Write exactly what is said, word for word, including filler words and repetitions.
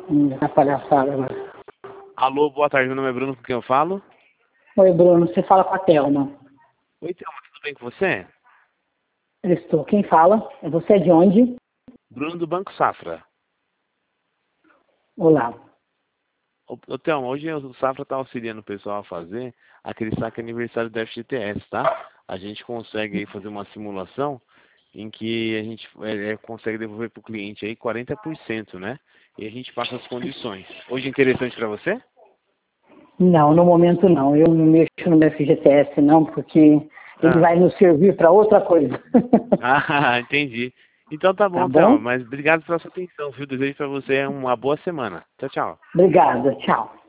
Hum, tá palhaçada agora. Alô, boa tarde, meu nome é Bruno, com quem eu falo? Oi, Bruno, você fala com a Thelma. Oi, Thelma, tudo bem com você? Eu estou. Quem fala? Você é de onde? Bruno do Banco Safra. Olá. Ô, ô, Thelma, hoje o Safra está auxiliando o pessoal a fazer aquele saque aniversário da F G T S, tá? A gente consegue aí fazer uma simulação em que a gente é, é, consegue devolver para o cliente aí quarenta por cento, né? E a gente passa as condições. Hoje é interessante para você? Não, no momento não. Eu não mexo no meu F G T S não, porque ele Ah, vai nos servir para outra coisa. ah entendi. Então tá Tá bom, Thelma, bom? mas obrigado pela sua atenção, viu? Desejo para você uma boa semana. Tchau, tchau. Obrigada. Tchau.